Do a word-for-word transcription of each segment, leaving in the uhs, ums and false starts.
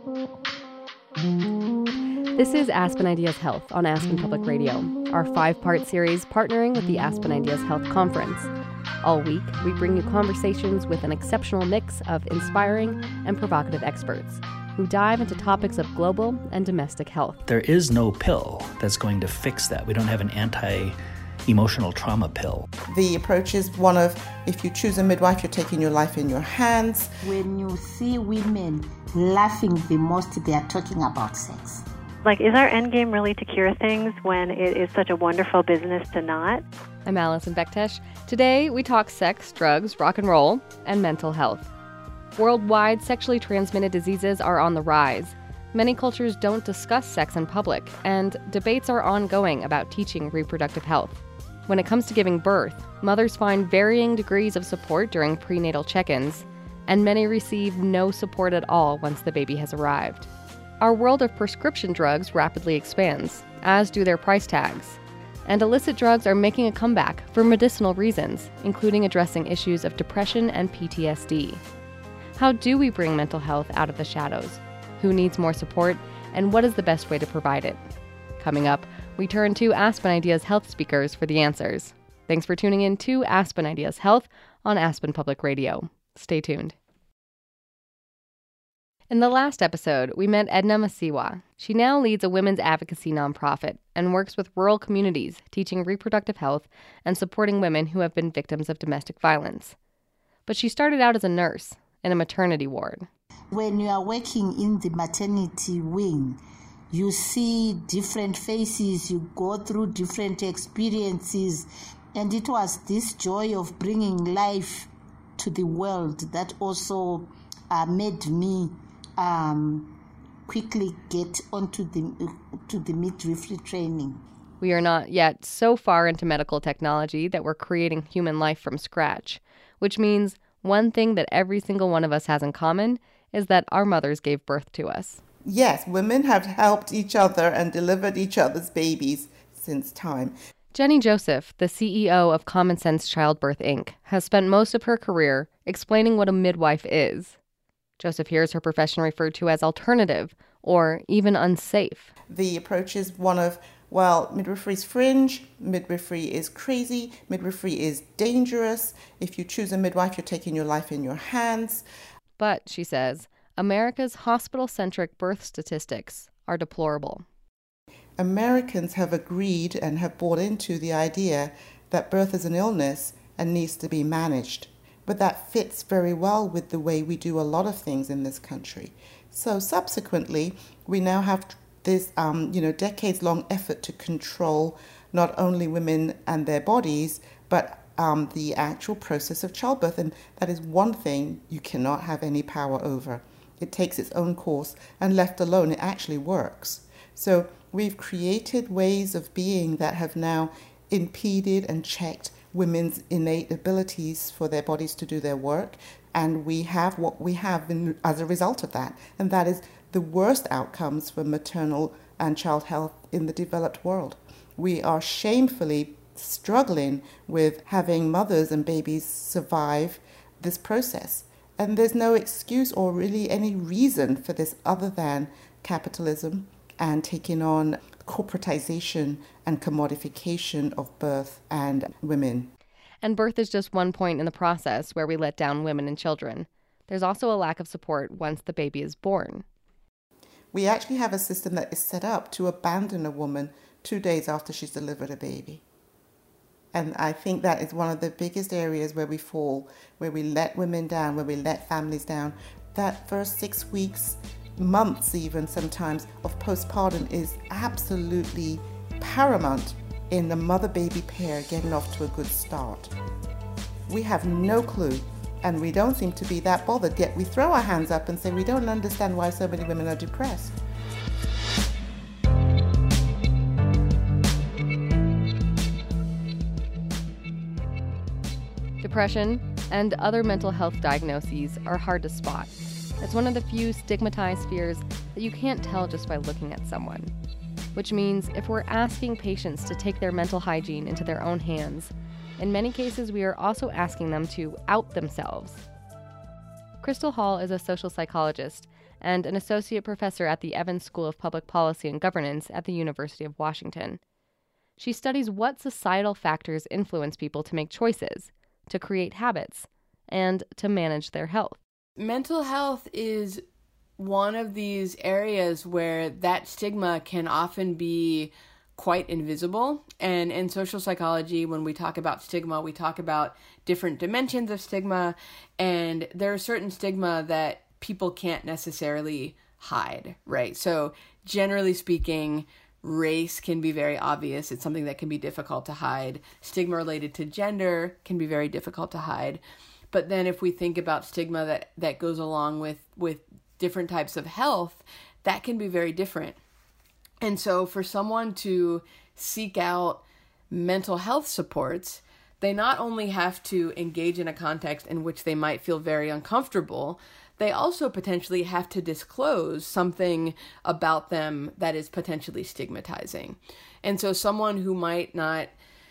This is Aspen Ideas Health on Aspen Public Radio, our five-part series partnering with the Aspen Ideas Health Conference. All week, we bring you conversations with an exceptional mix of inspiring and provocative experts who dive into topics of global and domestic health. There is no pill that's going to fix that. We don't have an anti-emotional trauma pill. The approach is one of, if you choose a midwife, you're taking your life in your hands. When you see women laughing the most, they are talking about sex. Like, is our end game really to cure things when it is such a wonderful business to not? I'm Alison Bektesh. Today, we talk sex, drugs, rock and roll, and mental health. Worldwide, sexually transmitted diseases are on the rise. Many cultures don't discuss sex in public, and debates are ongoing about teaching reproductive health. When it comes to giving birth, mothers find varying degrees of support during prenatal check-ins, and many receive no support at all once the baby has arrived. Our world of prescription drugs rapidly expands, as do their price tags. And illicit drugs are making a comeback for medicinal reasons, including addressing issues of depression and P T S D. How do we bring mental health out of the shadows? Who needs more support, and what is the best way to provide it? Coming up, we turn to Aspen Ideas Health speakers for the answers. Thanks for tuning in to Aspen Ideas Health on Aspen Public Radio. Stay tuned. In the last episode, we met Edna Masiwa. She now leads a women's advocacy nonprofit and works with rural communities, teaching reproductive health and supporting women who have been victims of domestic violence. But she started out as a nurse in a maternity ward. When you are working in the maternity wing, you see different faces, you go through different experiences, and it was this joy of bringing life to the world that also uh, made me um, quickly get onto the uh, to the midwifery training. We are not yet so far into medical technology that we're creating human life from scratch, which means one thing that every single one of us has in common is that our mothers gave birth to us. Yes, women have helped each other and delivered each other's babies since time. Jenny Joseph, the C E O of Common Sense Childbirth, Incorporated, has spent most of her career explaining what a midwife is. Joseph hears her profession referred to as alternative or even unsafe. The approach is one of, well, midwifery is fringe, midwifery is crazy, midwifery is dangerous. If you choose a midwife, you're taking your life in your hands. But, she says, America's hospital-centric birth statistics are deplorable. Americans have agreed and have bought into the idea that birth is an illness and needs to be managed. But that fits very well with the way we do a lot of things in this country. So subsequently, we now have this um, you know, decades-long effort to control not only women and their bodies, but um, the actual process of childbirth. And that is one thing you cannot have any power over. It takes its own course, and left alone, it actually works. So we've created ways of being that have now impeded and checked women's innate abilities for their bodies to do their work. And we have what we have in, as a result of that. And that is the worst outcomes for maternal and child health in the developed world. We are shamefully struggling with having mothers and babies survive this process. And there's no excuse or really any reason for this other than capitalism and taking on corporatization and commodification of birth and women. And birth is just one point in the process where we let down women and children. There's also a lack of support once the baby is born. We actually have a system that is set up to abandon a woman two days after she's delivered a baby. And I think that is one of the biggest areas where we fall, where we let women down, where we let families down. That first six weeks, months even sometimes, of postpartum is absolutely paramount in the mother-baby pair getting off to a good start. We have no clue, and we don't seem to be that bothered, yet we throw our hands up and say we don't understand why so many women are depressed. Depression and other mental health diagnoses are hard to spot. It's one of the few stigmatized fears that you can't tell just by looking at someone. Which means if we're asking patients to take their mental hygiene into their own hands, in many cases we are also asking them to out themselves. Crystal Hall is a social psychologist and an associate professor at the Evans School of Public Policy and Governance at the University of Washington. She studies what societal factors influence people to make choices, to create habits, and to manage their health. Mental health is one of these areas where that stigma can often be quite invisible. And in social psychology, when we talk about stigma, we talk about different dimensions of stigma, and there are certain stigma that people can't necessarily hide, right? So generally speaking, race can be very obvious. It's something that can be difficult to hide. Stigma related to gender can be very difficult to hide. But then if we think about stigma that, that goes along with, with different types of health, that can be very different. And so for someone to seek out mental health supports, they not only have to engage in a context in which they might feel very uncomfortable, they also potentially have to disclose something about them that is potentially stigmatizing. And so someone who might not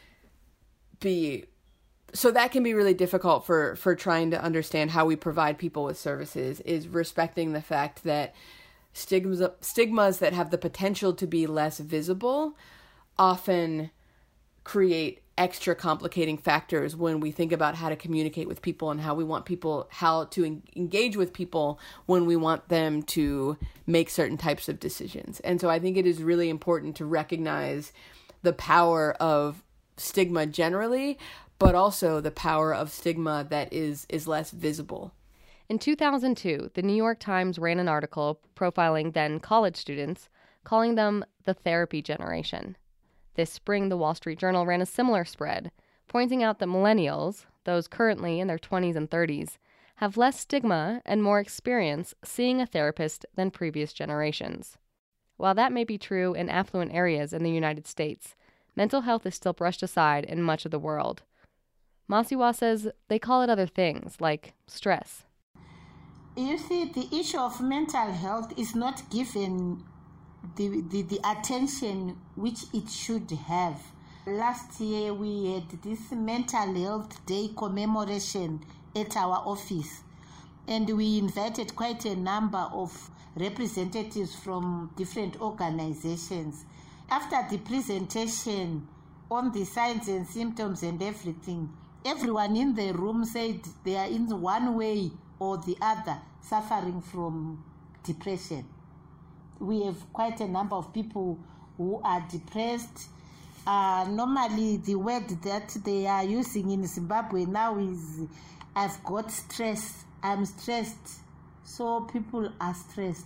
be, so that can be really difficult for, for trying to understand how we provide people with services, is respecting the fact that stigmas, stigmas that have the potential to be less visible often create extra complicating factors when we think about how to communicate with people and how we want people, how to en- engage with people when we want them to make certain types of decisions. And so I think it is really important to recognize the power of stigma generally, but also the power of stigma that is, is less visible. In two thousand two, the New York Times ran an article profiling then college students, calling them the therapy generation. This spring, the Wall Street Journal ran a similar spread, pointing out that millennials, those currently in their twenties and thirties, have less stigma and more experience seeing a therapist than previous generations. While that may be true in affluent areas in the United States, mental health is still brushed aside in much of the world. Masiwa says they call it other things, like stress. You see, the issue of mental health is not given the, the, the attention which it should have. Last year, we had this Mental Health Day commemoration at our office, and we invited quite a number of representatives from different organizations. After the presentation on the signs and symptoms and everything, everyone in the room said they are in one way or the other suffering from depression. We have quite a number of people who are depressed. Uh, normally, the word that they are using in Zimbabwe now is, I've got stress, I'm stressed. So people are stressed.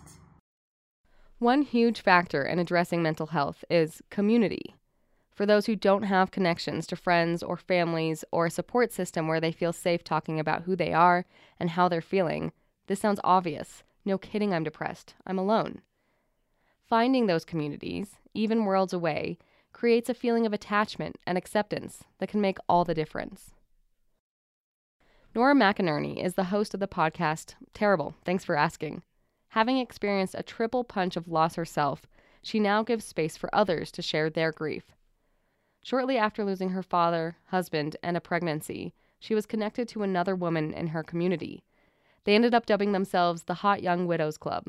One huge factor in addressing mental health is community. For those who don't have connections to friends or families or a support system where they feel safe talking about who they are and how they're feeling, this sounds obvious. No kidding, I'm depressed. I'm alone. Finding those communities, even worlds away, creates a feeling of attachment and acceptance that can make all the difference. Nora McInerney is the host of the podcast Terrible, Thanks for Asking. Having experienced a triple punch of loss herself, she now gives space for others to share their grief. Shortly after losing her father, husband, and a pregnancy, she was connected to another woman in her community. They ended up dubbing themselves the Hot Young Widows Club.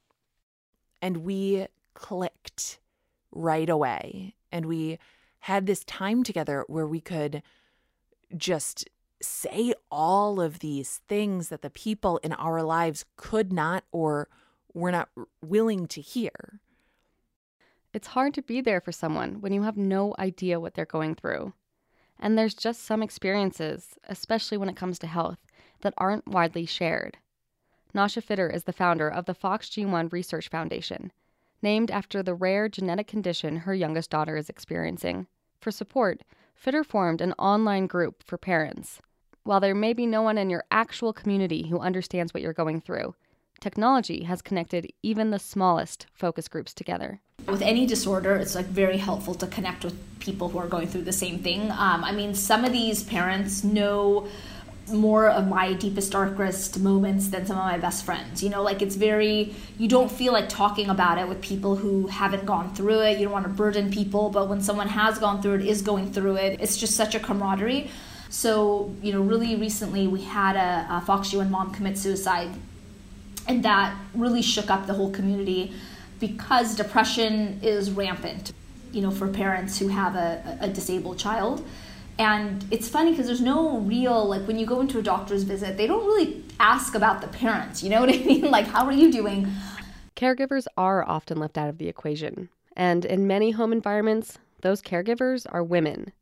And we clicked right away. And we had this time together where we could just say all of these things that the people in our lives could not or were not willing to hear. It's hard to be there for someone when you have no idea what they're going through. And there's just some experiences, especially when it comes to health, that aren't widely shared. Nasha Fitter is the founder of the Fox G one Research Foundation, named after the rare genetic condition her youngest daughter is experiencing. For support, Fitter formed an online group for parents. While there may be no one in your actual community who understands what you're going through, technology has connected even the smallest focus groups together. With any disorder, it's like very helpful to connect with people who are going through the same thing. Um, I mean, some of these parents know more of my deepest, darkest moments than some of my best friends. You know, like it's very, you don't feel like talking about it with people who haven't gone through it. You don't want to burden people, but when someone has gone through it, is going through it, it's just such a camaraderie. So, you know, really recently we had a, a Fox U N mom commit suicide, and that really shook up the whole community because depression is rampant, you know, for parents who have a, a disabled child. And it's funny because there's no real, like when you go into a doctor's visit, they don't really ask about the parents, you know what I mean? Like, how are you doing? Caregivers are often left out of the equation. And in many home environments, those caregivers are women.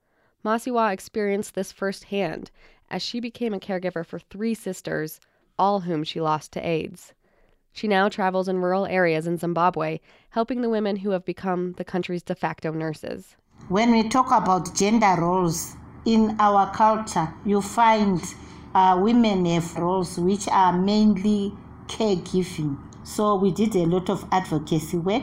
Masiwa experienced this firsthand as she became a caregiver for three sisters, all whom she lost to AIDS. She now travels in rural areas in Zimbabwe, helping the women who have become the country's de facto nurses. When we talk about gender roles in our culture, you find uh, women have roles which are mainly caregiving. So we did a lot of advocacy work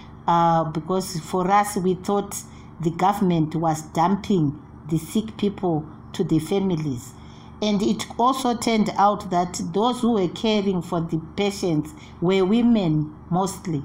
uh, because for us, we thought the government was dumping the sick people to the families. And it also turned out that those who were caring for the patients were women mostly.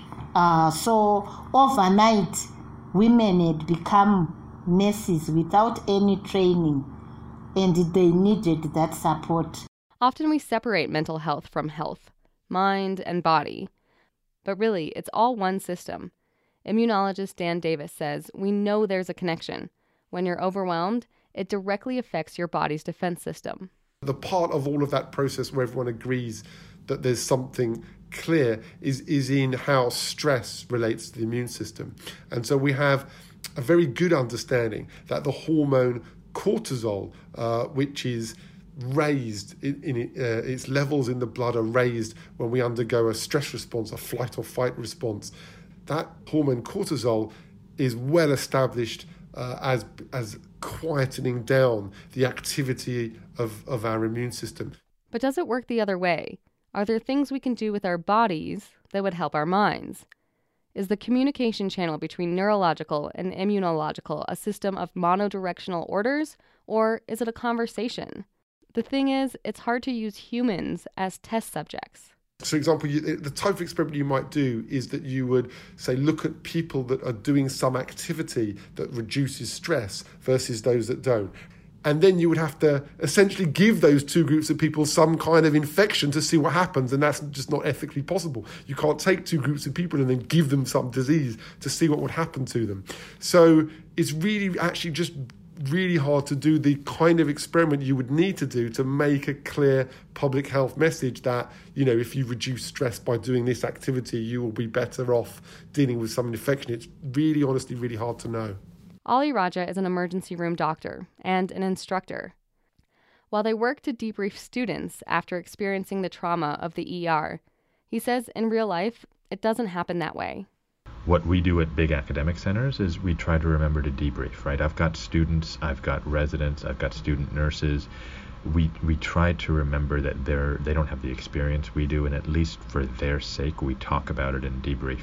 Uh, so overnight, women had become nurses without any training, and they needed that support. Often we separate mental health from health, mind and body. But really, it's all one system. Immunologist Dan Davis says we know there's a connection. When you're overwhelmed, it directly affects your body's defense system. The part of all of that process where everyone agrees that there's something clear is, is in how stress relates to the immune system. And so we have a very good understanding that the hormone cortisol, uh, which is raised, in, in uh, its levels in the blood are raised when we undergo a stress response, a flight or fight response. That hormone cortisol is well established uh, as as quietening down the activity of, of our immune system. But does it work the other way? Are there things we can do with our bodies that would help our minds? Is the communication channel between neurological and immunological a system of monodirectional orders, or is it a conversation? The thing is, it's hard to use humans as test subjects. For example, you, the type of experiment you might do is that you would, say, look at people that are doing some activity that reduces stress versus those that don't. And then you would have to essentially give those two groups of people some kind of infection to see what happens, and that's just not ethically possible. You can't take two groups of people and then give them some disease to see what would happen to them. So it's really actually just really hard to do the kind of experiment you would need to do to make a clear public health message that, you know, if you reduce stress by doing this activity, you will be better off dealing with some infection. It's really, honestly, really hard to know. Ali Raja is an emergency room doctor and an instructor. While they work to debrief students after experiencing the trauma of the E R, he says in real life, it doesn't happen that way. What we do at big academic centers is we try to remember to debrief, right? I've got students, I've got residents, I've got student nurses. We we try to remember that they're they don't have the experience we do, and at least for their sake, we talk about it and debrief.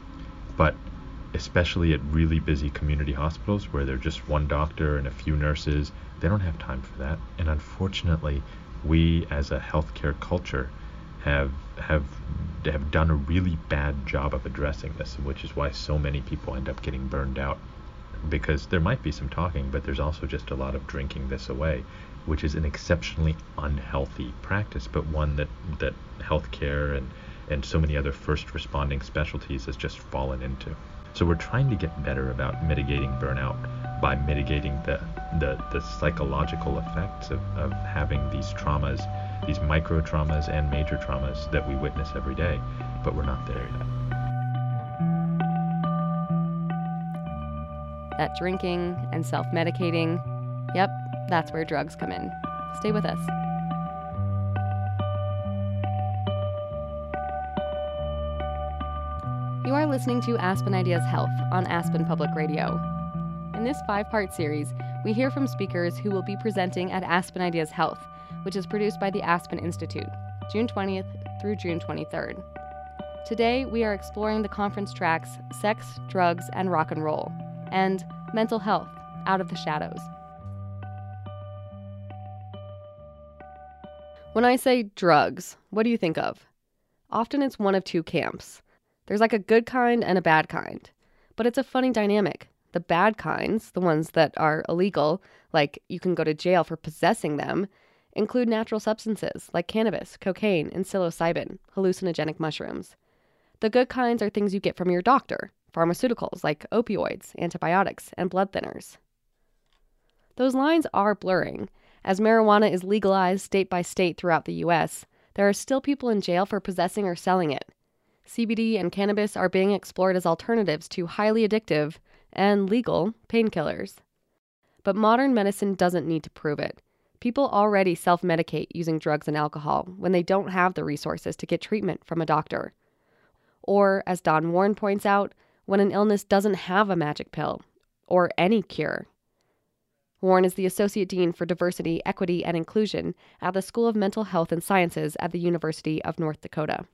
But especially at really busy community hospitals where there's just one doctor and a few nurses, they don't have time for that. And unfortunately, we as a healthcare culture have have have done a really bad job of addressing this, which is why so many people end up getting burned out. Because there might be some talking, but there's also just a lot of drinking this away, which is an exceptionally unhealthy practice, but one that, that healthcare and, and so many other first responding specialties has just fallen into. So we're trying to get better about mitigating burnout by mitigating the, the, the psychological effects of, of having these traumas, these micro traumas and major traumas that we witness every day, but we're not there yet. That drinking and self-medicating, yep, that's where drugs come in. Stay with us. You are listening to Aspen Ideas Health on Aspen Public Radio. In this five-part series, we hear from speakers who will be presenting at Aspen Ideas Health, which is produced by the Aspen Institute, June twentieth through June twenty-third. Today, we are exploring the conference tracks Sex, Drugs, and Rock and Roll, and Mental Health, Out of the Shadows. When I say drugs, what do you think of? Often it's one of two camps. There's like a good kind and a bad kind. But it's a funny dynamic. The bad kinds, the ones that are illegal, like you can go to jail for possessing them, include natural substances like cannabis, cocaine, and psilocybin, hallucinogenic mushrooms. The good kinds are things you get from your doctor, pharmaceuticals like opioids, antibiotics, and blood thinners. Those lines are blurring. As marijuana is legalized state by state throughout the U S, there are still people in jail for possessing or selling it. C B D and cannabis are being explored as alternatives to highly addictive and legal painkillers. But modern medicine doesn't need to prove it. People already self-medicate using drugs and alcohol when they don't have the resources to get treatment from a doctor. Or, as Don Warren points out, when an illness doesn't have a magic pill or any cure. Warren is the Associate Dean for Diversity, Equity, and Inclusion at the School of Mental Health and Sciences at the University of North Dakota.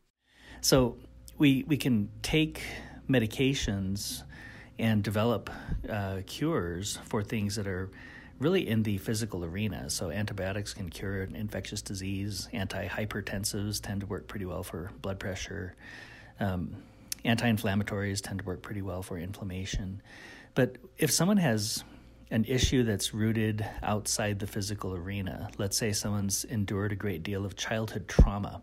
So we we can take medications and develop uh, cures for things that are really in the physical arena. So antibiotics can cure an infectious disease. Antihypertensives tend to work pretty well for blood pressure. Um, anti-inflammatories tend to work pretty well for inflammation. But if someone has an issue that's rooted outside the physical arena, let's say someone's endured a great deal of childhood trauma,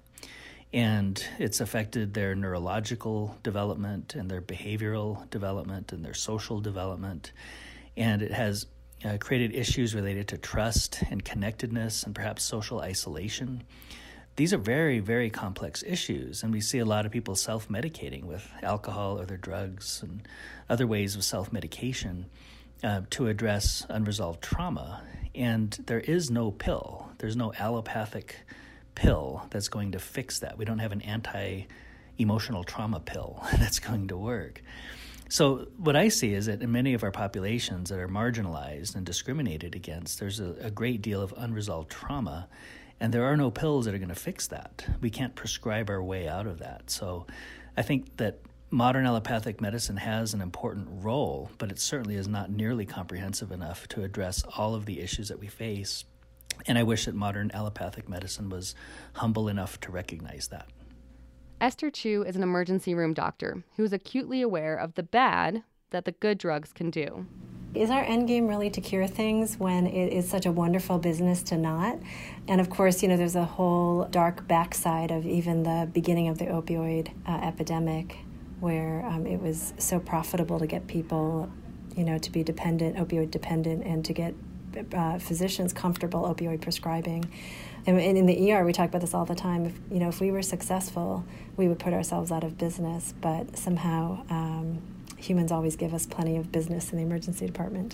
and it's affected their neurological development and their behavioral development and their social development, and it has uh, created issues related to trust and connectedness and perhaps social isolation. These are very, very complex issues, and we see a lot of people self-medicating with alcohol or their drugs and other ways of self-medication uh, to address unresolved trauma. And there is no pill. There's no allopathic pill that's going to fix that. We don't have an anti-emotional trauma pill that's going to work. So what I see is that in many of our populations that are marginalized and discriminated against, there's a, a great deal of unresolved trauma, and there are no pills that are going to fix that. We can't prescribe our way out of that. So I think that modern allopathic medicine has an important role, but it certainly is not nearly comprehensive enough to address all of the issues that we face. And I wish that modern allopathic medicine was humble enough to recognize that. Esther Chu is an emergency room doctor who is acutely aware of the bad that the good drugs can do. Is our end game really to cure things when it is such a wonderful business to not? And of course, you know, there's a whole dark backside of even the beginning of the opioid uh, epidemic, where um, it was so profitable to get people, you know, to be dependent, opioid dependent, and to get uh, physicians comfortable opioid prescribing. And in the E R, we talk about this all the time. If, you know, if we were successful, we would put ourselves out of business, but somehow um, humans always give us plenty of business in the emergency department.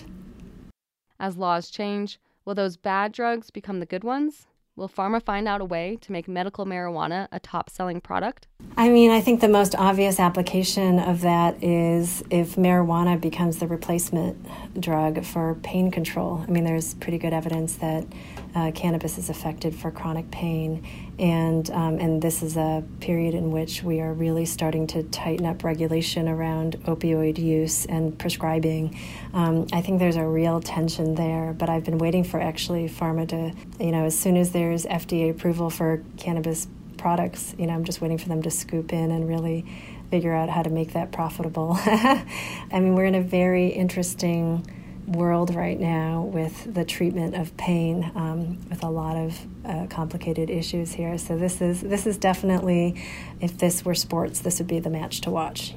As laws change, will those bad drugs become the good ones? Will pharma find out a way to make medical marijuana a top-selling product? I mean, I think the most obvious application of that is if marijuana becomes the replacement drug for pain control. I mean, there's pretty good evidence that uh, cannabis is effective for chronic pain, and um, and this is a period in which we are really starting to tighten up regulation around opioid use and prescribing. Um, I think there's a real tension there, but I've been waiting for actually pharma to, you know, as soon as there's F D A approval for cannabis products, you know, I'm just waiting for them to scoop in and really figure out how to make that profitable. I mean, we're in a very interesting world right now with the treatment of pain, um, with a lot of uh, complicated issues here. So this is this is definitely, if this were sports, this would be the match to watch.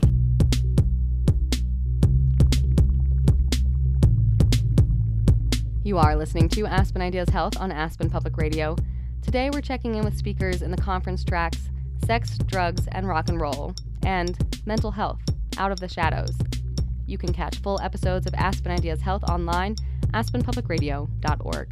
You are listening to Aspen Ideas Health on Aspen Public Radio. Today we're checking in with speakers in the conference tracks Sex, Drugs, and Rock and Roll and Mental Health, Out of the Shadows. You can catch full episodes of Aspen Ideas Health online, aspen public radio dot org.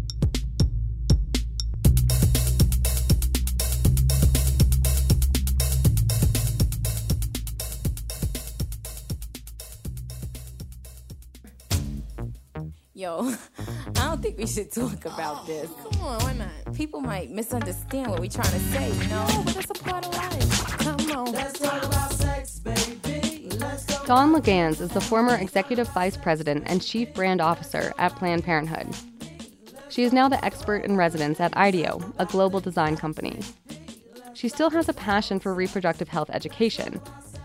Yo, I don't think we should talk about this. Come on, why not? People might misunderstand what we're trying to say, you know? No, but that's a part of life. Come on. Let's talk about sex, baby. Let's talk. Dawn Legans is the former executive vice president and chief brand officer at Planned Parenthood. She is now the expert in residence at IDEO, a global design company. She still has a passion for reproductive health education,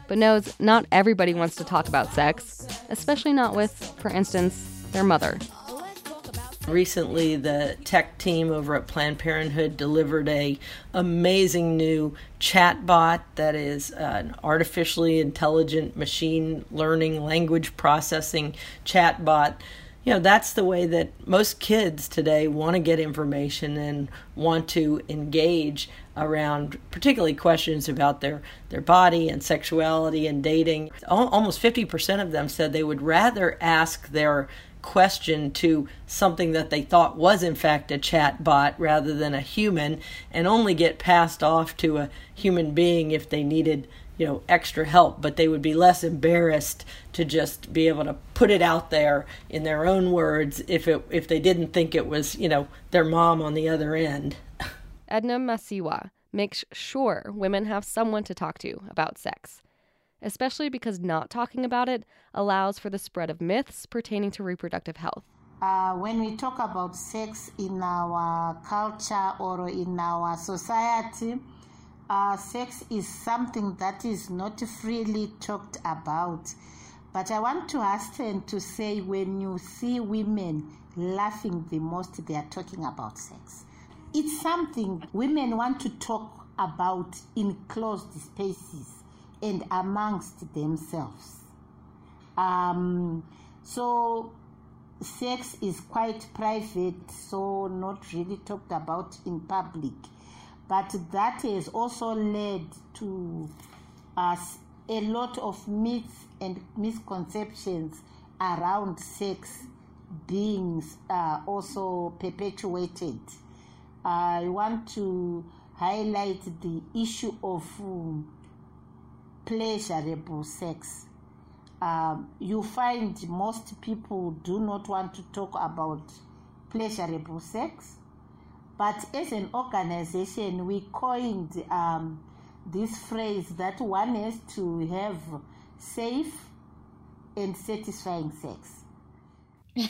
but knows not everybody wants to talk about sex, especially not with, for instance, their mother. Recently, the tech team over at Planned Parenthood delivered a amazing new chatbot that is an artificially intelligent machine learning language processing chatbot. You know, that's the way that most kids today want to get information and want to engage around particularly questions about their, their body and sexuality and dating. Almost fifty percent of them said they would rather ask their question to something that they thought was in fact a chat bot rather than a human, and only get passed off to a human being if they needed, you know, extra help. But they would be less embarrassed to just be able to put it out there in their own words if it if they didn't think it was, you know, their mom on the other end. Edna Masiwa makes sure women have someone to talk to about sex, especially because not talking about it allows for the spread of myths pertaining to reproductive health. Uh, when we talk about sex in our culture or in our society, uh, sex is something that is not freely talked about. But I want to hasten to say, when you see women laughing the most, they are talking about sex. It's something women want to talk about in closed spaces and amongst themselves. Um, so sex is quite private, so not really talked about in public. But that has also led to uh, a lot of myths and misconceptions around sex being uh, also perpetuated. I want to highlight the issue of um, pleasurable sex. Um, you find most people do not want to talk about pleasurable sex, but as an organization, we coined um, this phrase that one has to have safe and satisfying sex.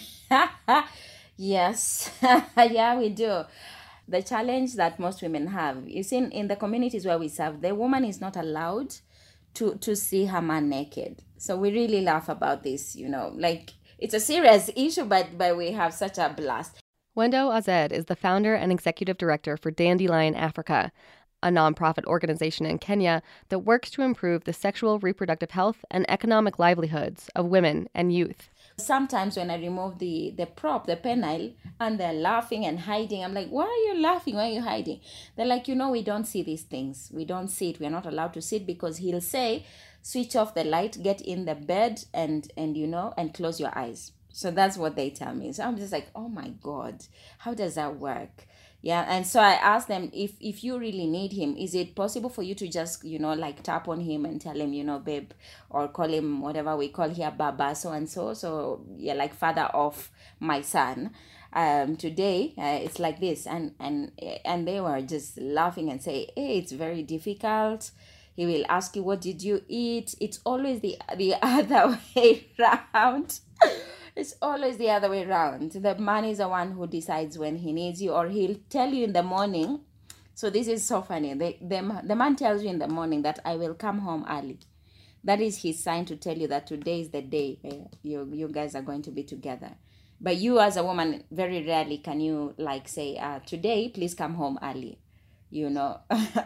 Yes, yeah, we do. The challenge that most women have is in, in the communities where we serve, the woman is not allowed to, to see her man naked. So we really laugh about this, you know, like it's a serious issue, but, but we have such a blast. Wendo Azed is the founder and executive director for Dandelion Africa, a nonprofit organization in Kenya that works to improve the sexual reproductive health and economic livelihoods of women and youth. Sometimes when I remove the, the prop, the penile, and they're laughing and hiding, I'm like, why are you laughing? Why are you hiding? They're like, you know, we don't see these things. We don't see it. We're not allowed to see it because he'll say, switch off the light, get in the bed, and, and you know, and close your eyes. So that's what they tell me. So I'm just like, oh my God, how does that work? Yeah, and so I asked them, if if you really need him, is it possible for you to just, you know, like tap on him and tell him, you know, babe, or call him whatever we call here, Baba, so and so. So yeah, like father of my son. Um, today uh, it's like this, and and and they were just laughing and say, hey, it's very difficult. He will ask you, what did you eat? It's always the the other way around. It's always the other way around. The man is the one who decides when he needs you, or he'll tell you in the morning. So this is so funny. The, the, the man tells you in the morning that I will come home early. That is his sign to tell you that today is the day uh, you, you guys are going to be together. But you as a woman, very rarely can you like say, uh, today, please come home early. You know.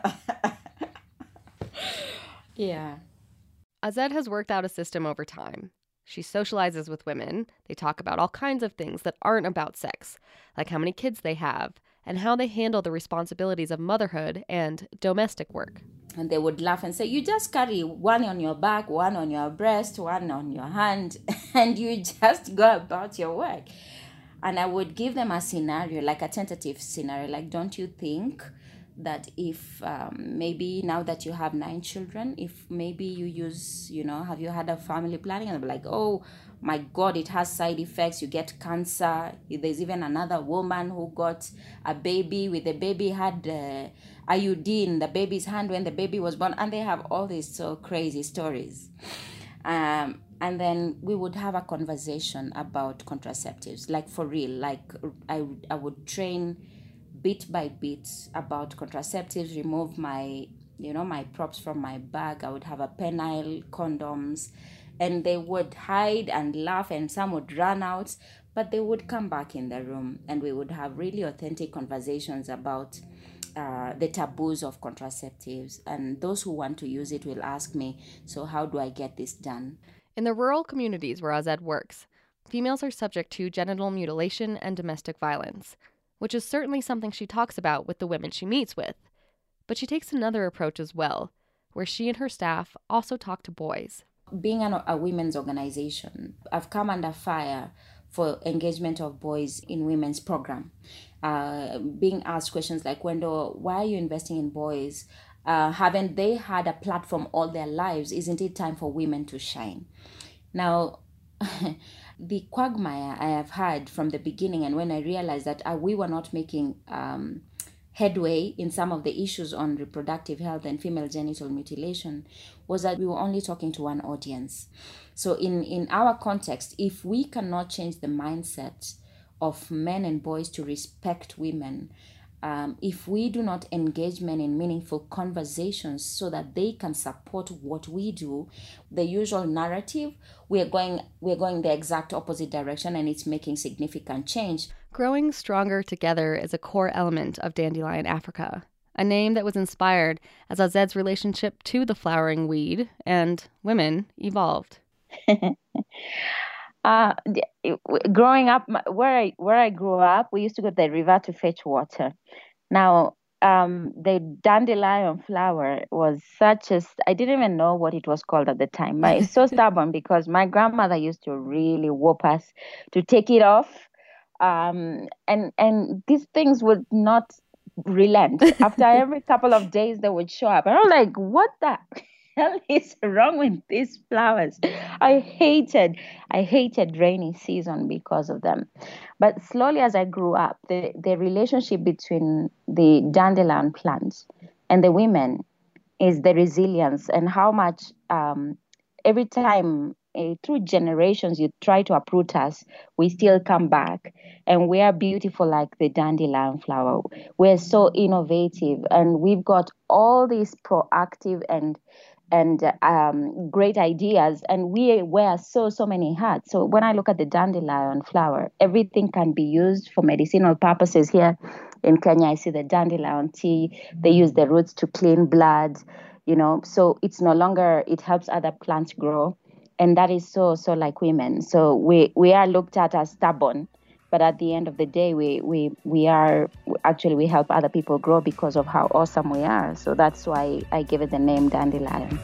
Yeah. Azed has worked out a system over time. She socializes with women. They talk about all kinds of things that aren't about sex, like how many kids they have and how they handle the responsibilities of motherhood and domestic work. And they would laugh and say, you just carry one on your back, one on your breast, one on your hand, and you just go about your work. And I would give them a scenario, like a tentative scenario, like, don't you think that if um, maybe now that you have nine children, if maybe you use, you know, have you had a family planning? And they'll be like, oh my God, it has side effects. You get cancer. There's even another woman who got a baby with the baby had uh, I U D in the baby's hand when the baby was born. And they have all these so crazy stories. Um, and then we would have a conversation about contraceptives, like for real. Like I, I would train bit by bit about contraceptives, remove my you know, my props from my bag. I would have a penile, condoms, and they would hide and laugh, and some would run out, but they would come back in the room, and we would have really authentic conversations about uh, the taboos of contraceptives. And those who want to use it will ask me, so how do I get this done? In the rural communities where Azed works, females are subject to genital mutilation and domestic violence, which is certainly something she talks about with the women she meets with. But she takes another approach as well, where she and her staff also talk to boys. Being an, a women's organization, I've come under fire for engagement of boys in women's program. Uh, being asked questions like, Wendell, why are you investing in boys? Uh, haven't they had a platform all their lives? Isn't it time for women to shine? Now, the quagmire I have had from the beginning, and when I realized that uh, we were not making um, headway in some of the issues on reproductive health and female genital mutilation, was that we were only talking to one audience. So in, in our context, if we cannot change the mindset of men and boys to respect women, um, if we do not engage men in meaningful conversations so that they can support what we do, the usual narrative, we're going, we're going the exact opposite direction, and it's making significant change. Growing stronger together is a core element of Dandelion Africa, a name that was inspired as Azed's relationship to the flowering weed and women evolved. uh, growing up, where I where I grew up, we used to go to the river to fetch water. Now, um, the dandelion flower was such a, I didn't even know what it was called at the time. But it's so stubborn because my grandmother used to really whoop us to take it off. Um, and, and these things would not relent. After every couple of days, they would show up. And I'm like, what the hell is wrong with these flowers? I hated, I hated rainy season because of them. But slowly as I grew up, the, the relationship between the dandelion plants and the women is the resilience and how much um, every time uh, through generations you try to uproot us, we still come back. And we are beautiful like the dandelion flower. We're so innovative, and we've got all these proactive and and um, great ideas, and we wear so, so many hats. So when I look at the dandelion flower, everything can be used for medicinal purposes. Here in Kenya, I see the dandelion tea. They use the roots to clean blood, you know, so it's no longer, it helps other plants grow. And that is so, so like women. So we, we are looked at as stubborn, but at the end of the day, we, we, we are, actually we help other people grow because of how awesome we are. So that's why I give it the name Dandelion.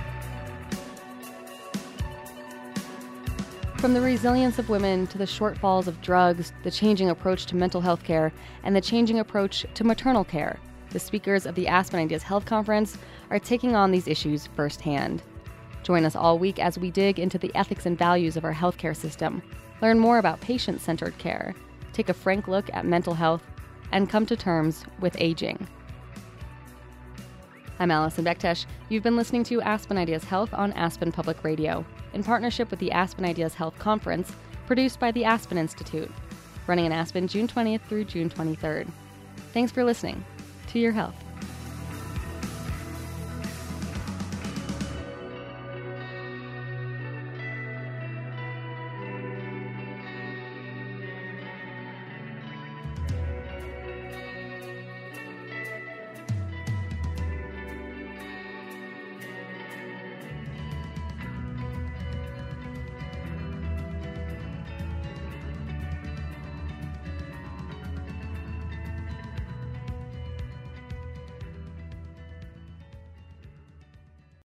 From the resilience of women to the shortfalls of drugs, the changing approach to mental health care, and the changing approach to maternal care, the speakers of the Aspen Ideas Health Conference are taking on these issues firsthand. Join us all week as we dig into the ethics and values of our healthcare system, learn more about patient-centered care, take a frank look at mental health, and come to terms with aging. I'm Allison Bektesh. You've been listening to Aspen Ideas Health on Aspen Public Radio, in partnership with the Aspen Ideas Health Conference, produced by the Aspen Institute, running in Aspen June twentieth through June twenty-third. Thanks for listening. To your health.